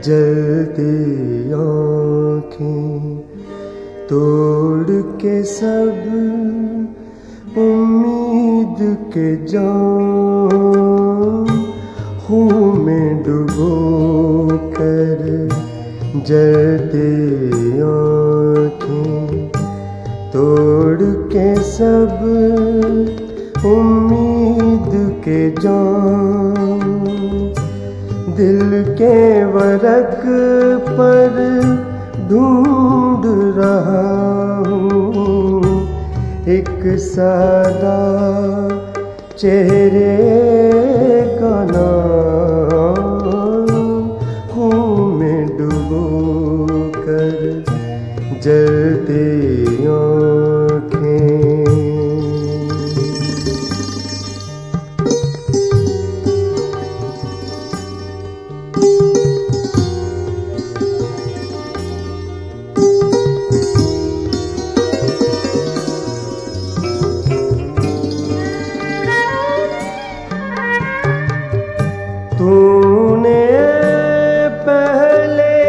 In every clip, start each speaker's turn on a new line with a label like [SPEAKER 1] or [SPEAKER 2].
[SPEAKER 1] जलती आँखें तोड़ के सब उम्मीद के जाम खून में डुबो कर जलती आँखें तोड़ के सब उम्मीद के जाम दिल के वरक पर ढूंढ रहा हूँ एक सादा चेहरे का नाम खून में डुबो कर जलती आँखें। तूने पहले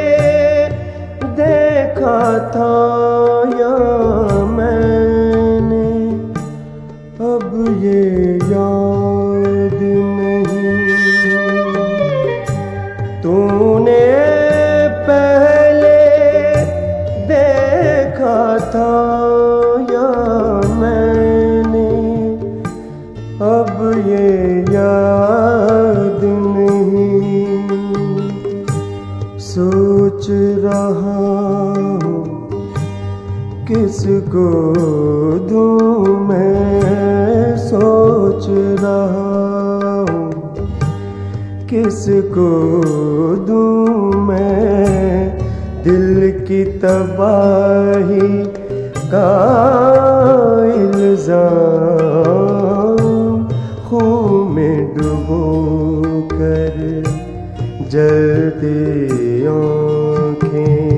[SPEAKER 1] देखा था या मैंने अब ये याद नहीं। तूने पहले देखा था या मैंने अब ये याद नहीं। सोच रहा हूँ किसको दूँ मैं, सोच रहा हूँ किसको दूँ मैं दिल की तबाही का इल्जाम खून में डुबो कर जलती आँखें।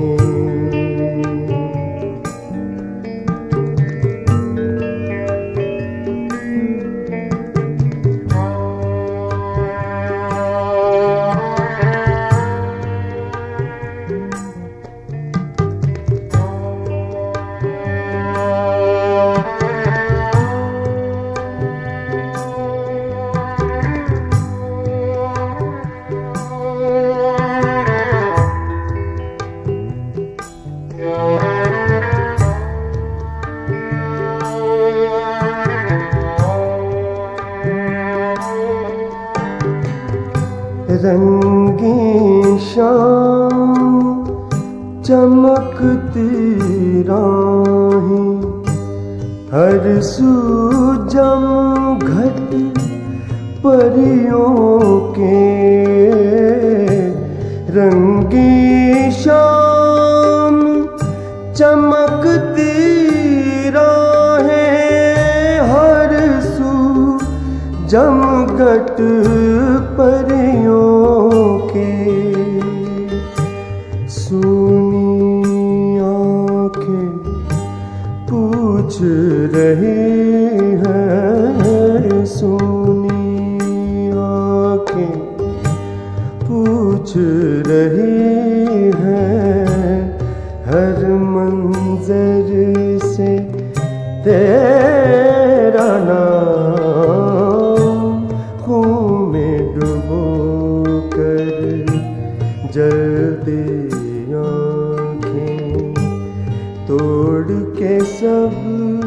[SPEAKER 1] रंगीन शाम चमकती राहें हर सू जमघट परियों के। रंगीन शाम चमकती राहें हर सू जमघट परियों के। सूनी आँखें पूछ रही हैं, सूनी आँखें पूछ रही हैं हर मंजर से तेरा नाम खून में डुबो कर जलती आँखें तोड़ के सब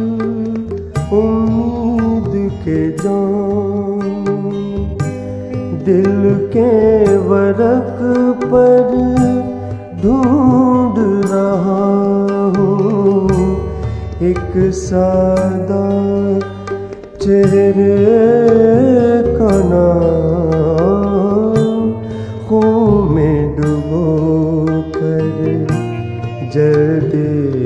[SPEAKER 1] उम्मीद के जाम दिल के वरक पर ढूंढ रहा हूँ एक सादा चेहरे का नाम खून में डुबो कर जलती